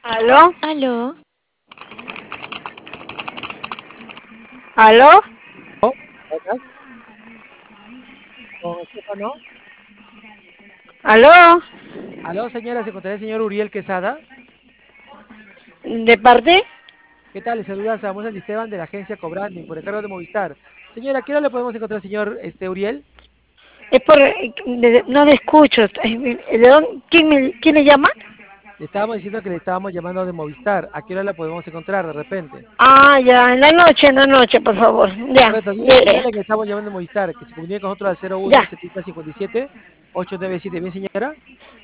¿Aló? Aló, ¿Aló? Oh, buenas, con Estefano. ¿Aló? Aló, señora, ¿se encontraría el señor Uriel Quesada? ¿De parte? ¿Qué tal? Le saluda Samuel Esteban de la agencia Cobranding por encargo de Movistar. Señora, ¿qué hora le podemos encontrar al señor Uriel? Es por... no le escucho. ¿De dónde? ¿Quién le llama? Le estábamos diciendo que le estábamos llamando de Movistar. ¿A qué hora la podemos encontrar de repente? Ah, ya, en la noche, por favor. Ya, Correcto, mire. dígale que estamos llamando de Movistar, que se comunique con nosotros al Ya, 01 70 57 897. ¿Bien, señora?